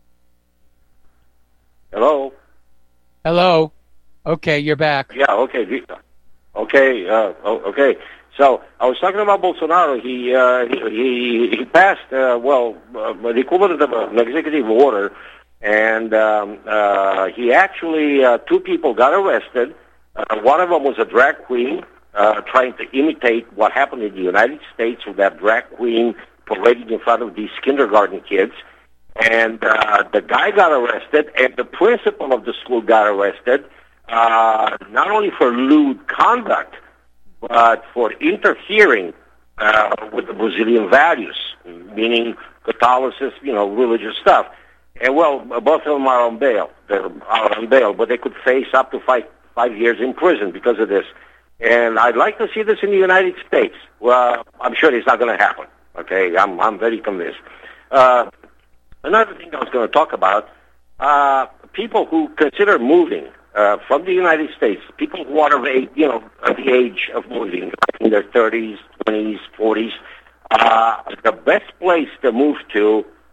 Hello? Hello? Okay, you're back. Yeah, okay. Okay, uh, okay. So I was talking about Bolsonaro. He uh, he, he he passed uh, well uh, the equivalent of an executive order, and um, uh, he actually uh, two people got arrested. Uh, one of them was a drag queen uh, trying to imitate what happened in the United States with that drag queen parading in front of these kindergarten kids, and uh, the guy got arrested, and the principal of the school got arrested, uh, not only for lewd conduct, but for interfering uh, with the Brazilian values, meaning Catholicism, you know, religious stuff. And, well, both of them are on bail. They're out on bail, but they could face up to five, five years in prison because of this. And I'd like to see this in the United States. Well, I'm sure it's not going to happen, okay? I'm, I'm very convinced. Uh, another thing I was going to talk about, uh, people who consider moving Uh, from the United States, people who are of age, you know, at the age of moving, in their thirties, twenties, forties, uh, the best place to move to,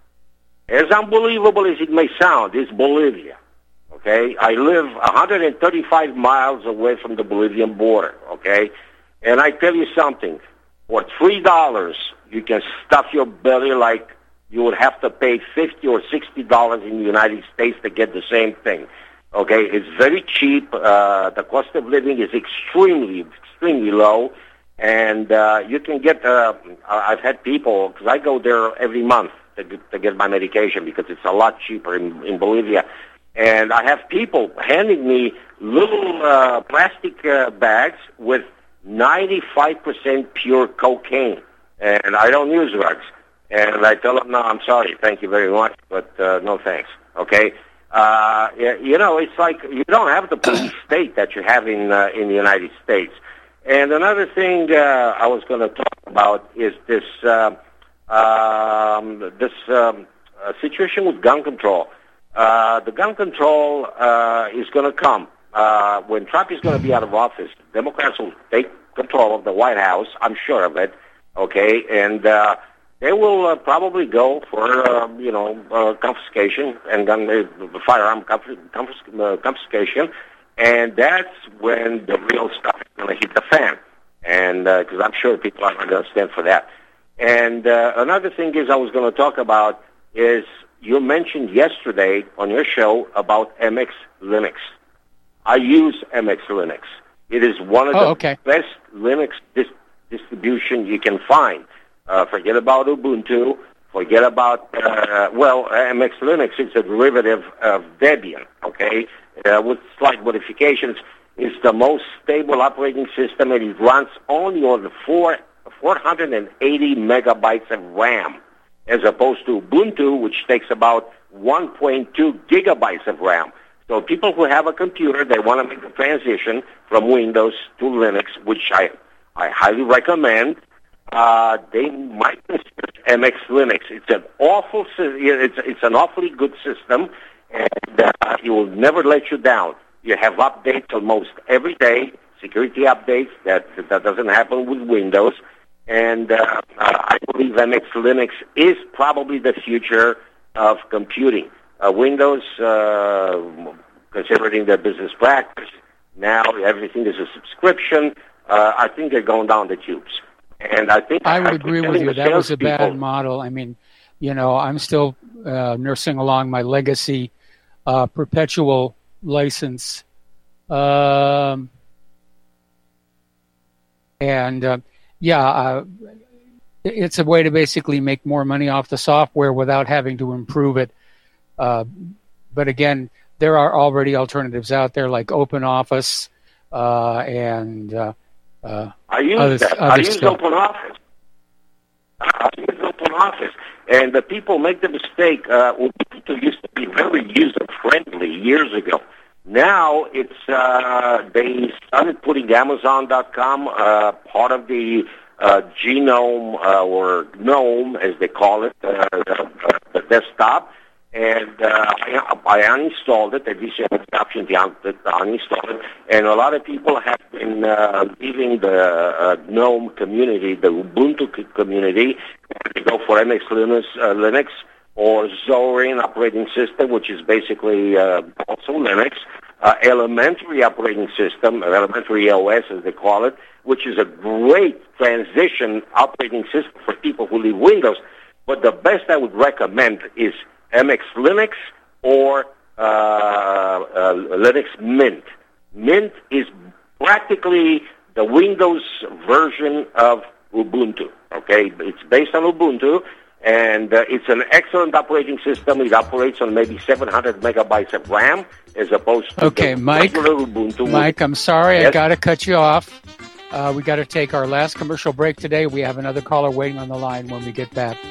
as unbelievable as it may sound, is Bolivia. Okay, I live one hundred thirty-five miles away from the Bolivian border. Okay, and I tell you something: for three dollars, you can stuff your belly like you would have to pay fifty or sixty dollars in the United States to get the same thing. Okay, it's very cheap. Uh, the cost of living is extremely, extremely low, and uh, you can get. Uh, I've had people because I go there every month to get, to get my medication because it's a lot cheaper in, in Bolivia, and I have people handing me little uh, plastic uh, bags with ninety-five percent pure cocaine, and I don't use drugs, and I tell them, no, I'm sorry, thank you very much, but uh, no thanks. Okay. Uh, you know, it's like you don't have the police state that you have in uh, in the United States. And another thing uh, I was going to talk about is this uh, um, this um, uh, situation with gun control. Uh, the gun control uh, is going to come uh, when Trump is going to be out of office. Democrats will take control of the White House. I'm sure of it. Okay, and uh, they will uh, probably go for, uh, you know, uh, confiscation and gun, uh, firearm confis- confis- uh, confiscation, and that's when the real stuff is going to hit the fan. And because uh, I'm sure people aren't going to stand for that. And uh, another thing is I was going to talk about is you mentioned yesterday on your show about M X Linux. I use M X Linux. It is one of oh, the okay. best Linux dis- distribution you can find. Uh, forget about Ubuntu. Forget about, uh, well, M X Linux is a derivative of Debian, okay, uh, with slight modifications. It's the most stable operating system, and it runs only on the four, four hundred eighty megabytes of RAM, as opposed to Ubuntu, which takes about one point two gigabytes of RAM. So people who have a computer, they want to make the transition from Windows to Linux, which I, I highly recommend. Uh, they might consider M X Linux. It's an awful, it's it's an awfully good system, and uh, it will never let you down. You have updates almost every day, security updates that that doesn't happen with Windows, and uh, uh, I believe M X Linux is probably the future of computing. Uh, Windows, uh, considering their business practice, now everything is a subscription. Uh, I think they're going down the tubes. And I think I would agree with you. That was a bad people. model. I mean, you know, I'm still uh, nursing along my legacy uh, perpetual license. Um, and, uh, yeah, uh, it's a way to basically make more money off the software without having to improve it. Uh, but again, there are already alternatives out there like OpenOffice uh, and... Uh, Uh, I use other, that. Other I use stuff. OpenOffice. I use OpenOffice. And the people make the mistake. Uh, Ubuntu used to be very user-friendly years ago. Now it's uh, they started putting Amazon dot com uh, part of the uh, Genome uh, or GNOME, as they call it, uh, the, uh, the desktop. And uh, I, I uninstalled it. At least you have the option to un- to uninstall it. And a lot of people have in uh, leaving the uh, GNOME community, the Ubuntu community, you go for M X Linux, uh, Linux or Zorin operating system, which is basically uh, also Linux, uh, elementary operating system, or elementary O S as they call it, which is a great transition operating system for people who leave Windows. But the best I would recommend is M X Linux or uh, uh, Linux Mint. Mint is practically the Windows version of Ubuntu, okay? It's based on Ubuntu, and uh, it's an excellent operating system. It operates on maybe seven hundred megabytes of RAM as opposed to okay, the Mike, regular Ubuntu. Mike, I'm sorry. Yes? I got to cut you off. Uh, we got to take our last commercial break today. We have another caller waiting on the line when we get back.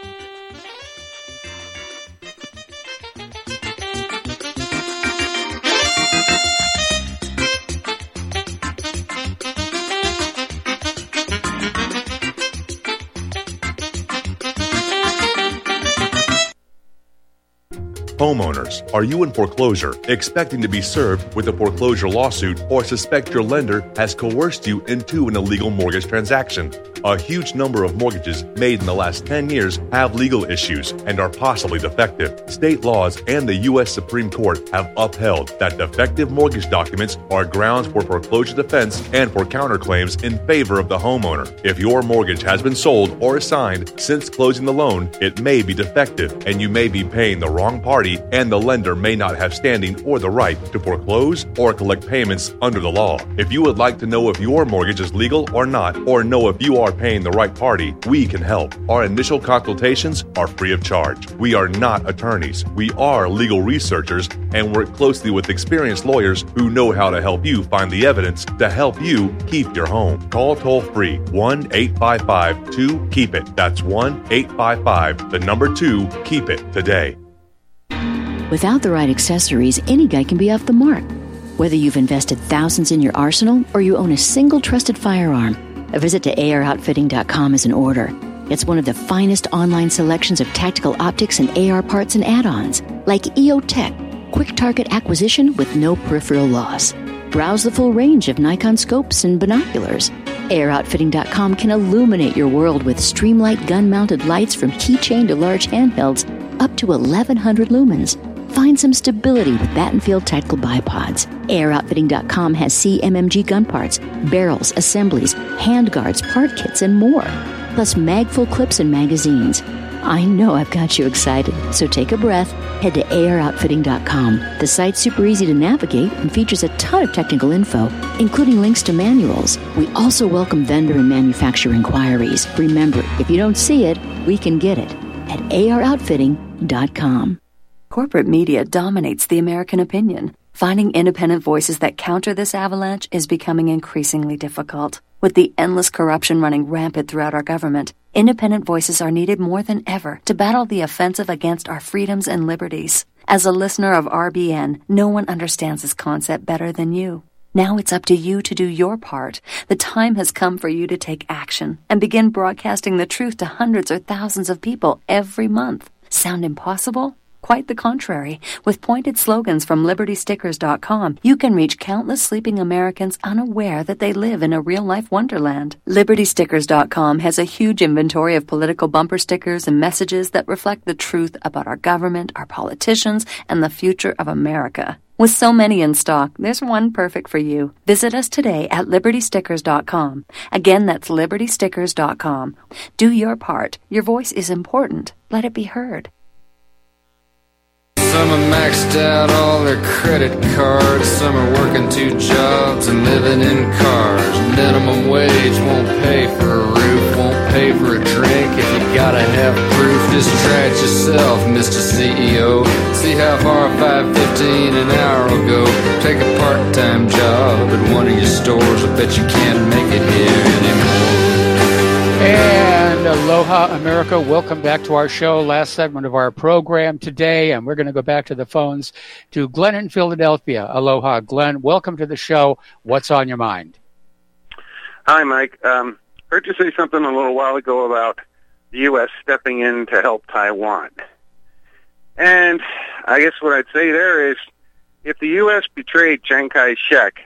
Homeowners, are you in foreclosure, expecting to be served with a foreclosure lawsuit, or suspect your lender has coerced you into an illegal mortgage transaction? A huge number of mortgages made in the last ten years have legal issues and are possibly defective. State laws and the U S Supreme Court have upheld that defective mortgage documents are grounds for foreclosure defense and for counterclaims in favor of the homeowner. If your mortgage has been sold or assigned since closing the loan, it may be defective and you may be paying the wrong party, and the lender may not have standing or the right to foreclose or collect payments under the law. If you would like to know if your mortgage is legal or not, or know if you are paying the right party, we can help. Our initial consultations are free of charge. We are not attorneys. We are legal researchers and work closely with experienced lawyers who know how to help you find the evidence to help you keep your home. Call toll-free one eight five five two keep it. That's one eight five five, the number two, keep it today. Without the right accessories, any guy can be off the mark. Whether you've invested thousands in your arsenal or you own a single trusted firearm, a visit to A R outfitting dot com is in order. It's one of the finest online selections of tactical optics and A R parts and add-ons, like E O Tech, quick target acquisition with no peripheral loss. Browse the full range of Nikon scopes and binoculars. A R outfitting dot com can illuminate your world with Streamlight gun-mounted lights from keychain to large handhelds up to eleven hundred lumens. Find some stability with Battenfield Tactical Bipods. A R outfitting dot com has C M M G gun parts, barrels, assemblies, handguards, part kits, and more. Plus mag-full clips and magazines. I know I've got you excited, so take a breath. Head to A R outfitting dot com. The site's super easy to navigate and features a ton of technical info, including links to manuals. We also welcome vendor and manufacturer inquiries. Remember, if you don't see it, we can get it at A R outfitting dot com. Corporate media dominates the American opinion. Finding independent voices that counter this avalanche is becoming increasingly difficult. With the endless corruption running rampant throughout our government, independent voices are needed more than ever to battle the offensive against our freedoms and liberties. As a listener of R B N, no one understands this concept better than you. Now it's up to you to do your part. The time has come for you to take action and begin broadcasting the truth to hundreds or thousands of people every month. Sound impossible? Quite the contrary. With pointed slogans from Liberty Stickers dot com, you can reach countless sleeping Americans unaware that they live in a real-life wonderland. Liberty Stickers dot com has a huge inventory of political bumper stickers and messages that reflect the truth about our government, our politicians, and the future of America. With so many in stock, there's one perfect for you. Visit us today at Liberty Stickers dot com. Again, that's Liberty Stickers dot com. Do your part. Your voice is important. Let it be heard. Some are maxed out all their credit cards. Some are working two jobs and living in cars. Minimum wage won't pay for a roof, won't pay for a drink. If you gotta have proof, just try it yourself, Mister C E O. See how far five fifteen an hour will go. Take a part-time job at one of your stores. I bet you can't make it here anymore. And aloha, America. Welcome back to our show, last segment of our program today. And we're going to go back to the phones to Glenn in Philadelphia. Aloha, Glenn. Welcome to the show. What's on your mind? Hi, Mike. Um, heard you say something a little while ago about the U S stepping in to help Taiwan. And I guess what I'd say there is if the U S betrayed Chiang Kai-shek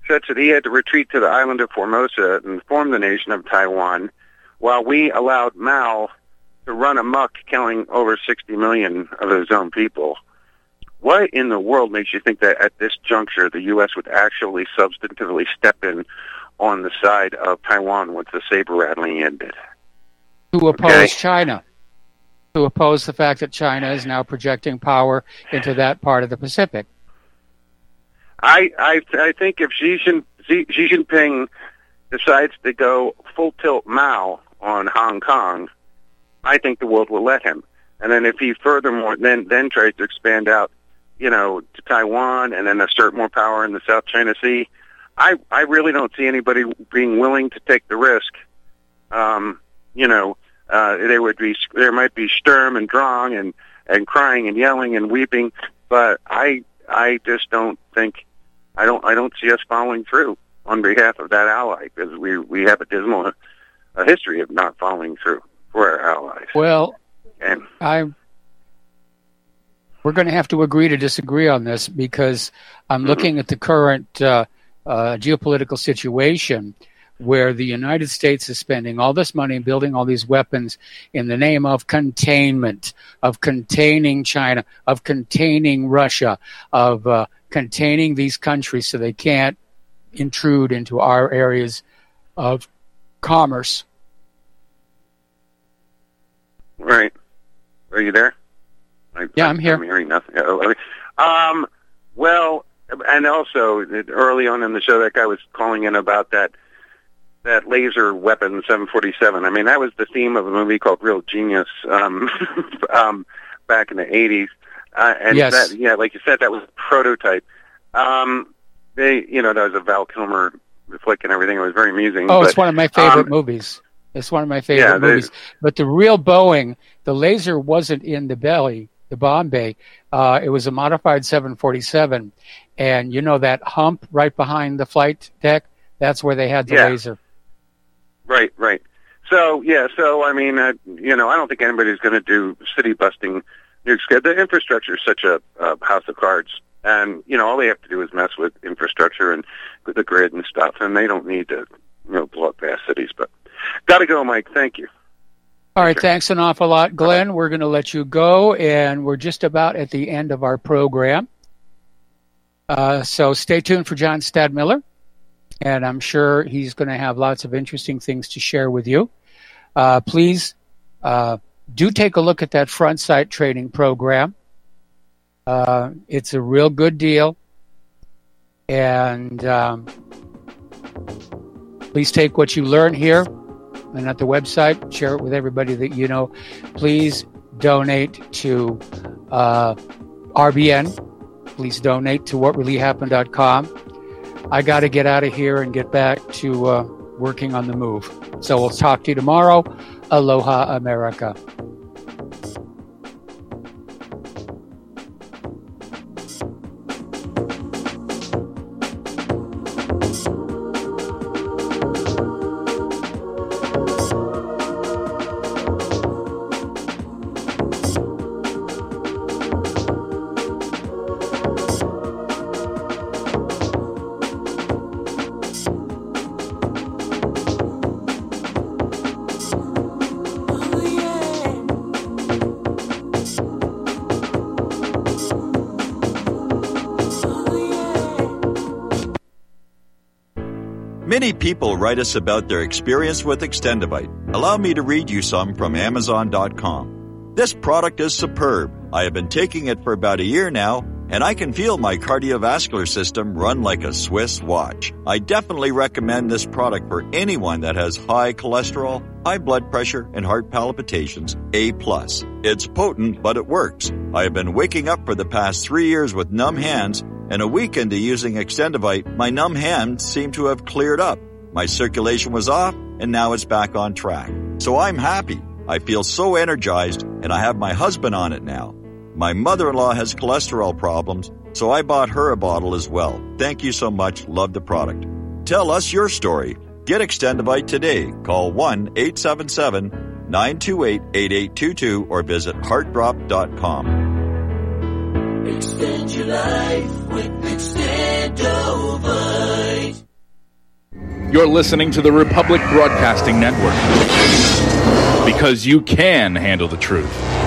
such that he had to retreat to the island of Formosa and form the nation of Taiwan, while we allowed Mao to run amok, killing over sixty million of his own people. What in the world makes you think that at this juncture the U S would actually substantively step in on the side of Taiwan once the saber rattling ended? To oppose Okay. China. To oppose the fact that China is now projecting power into that part of the Pacific. I I, I think if Xi, Jin, Xi, Xi Jinping decides to go full tilt Mao on Hong Kong, I think the world will let him. And then if he furthermore then then tries to expand out, you know, to Taiwan and then assert more power in the South China Sea, I I really don't see anybody being willing to take the risk. Um, you know, uh, there would be there might be Sturm and Drang and and crying and yelling and weeping, but I I just don't think I don't I don't see us following through on behalf of that ally, because we we have a dismal a history of not following through for our allies. Well, And I we're going to have to agree to disagree on this, because I'm looking at the current uh, uh, geopolitical situation where the United States is spending all this money and building all these weapons in the name of containment, of containing China, of containing Russia, of uh, containing these countries so they can't intrude into our areas of commerce. Right. Are you there? I, Yeah, I'm here. I'm hearing nothing. Oh, okay. Um, well, and also early on in the show, that guy was calling in about that that laser weapon seven forty-seven. I mean, that was the theme of a movie called Real Genius um, um, back in the eighties. Uh, and Yes. that, yeah, like you said, that was a prototype. Um, they, you know, that was a Val Kilmer flick and everything. It was very amusing. Oh, but, it's one of my favorite um, movies. It's one of my favorite Yeah, they- movies. But the real Boeing, the laser wasn't in the belly, the bomb bay. Uh, it was a modified seven forty-seven. And you know that hump right behind the flight deck? That's where they had the Yeah. laser. Right, right. So, yeah, so, I mean, uh, you know, I don't think anybody's going to do city-busting nukes. The infrastructure is such a uh, house of cards. And, you know, all they have to do is mess with infrastructure and with the grid and stuff, and they don't need to, you know, blow up vast cities. But got to go, Mike. Thank you. All right, thanks an awful lot, Glenn. We're going to let you go, and we're just about at the end of our program. Uh, so stay tuned for John Stadmiller, and I'm sure he's going to have lots of interesting things to share with you. Uh, please uh, do take a look at that front sight training program. Uh, it's a real good deal, and um, please take what you learn here and at the website, share it with everybody that you know. Please donate to uh, R B N. Please donate to what really happened dot com. I got to get out of here and get back to uh, working on the move. So we'll talk to you tomorrow. Aloha, America. Many people write us about their experience with Extendivite. Allow me to read you some from Amazon dot com. This product is superb. I have been taking it for about a year now, and I can feel my cardiovascular system run like a Swiss watch. I definitely recommend this product for anyone that has high cholesterol, high blood pressure, and heart palpitations, A plus. It's potent, but it works. I have been waking up for the past three years with numb hands, and a week into using Extendivite, my numb hands seem to have cleared up. My circulation was off, and now it's back on track. So I'm happy. I feel so energized, and I have my husband on it now. My mother-in-law has cholesterol problems, so I bought her a bottle as well. Thank you so much. Love the product. Tell us your story. Get Extendivite today. Call one eight seven seven, nine two eight, eight eight two two or visit heart drop dot com. Extend your life with Extendovite. You're listening to the Republic Broadcasting Network, because you can handle the truth.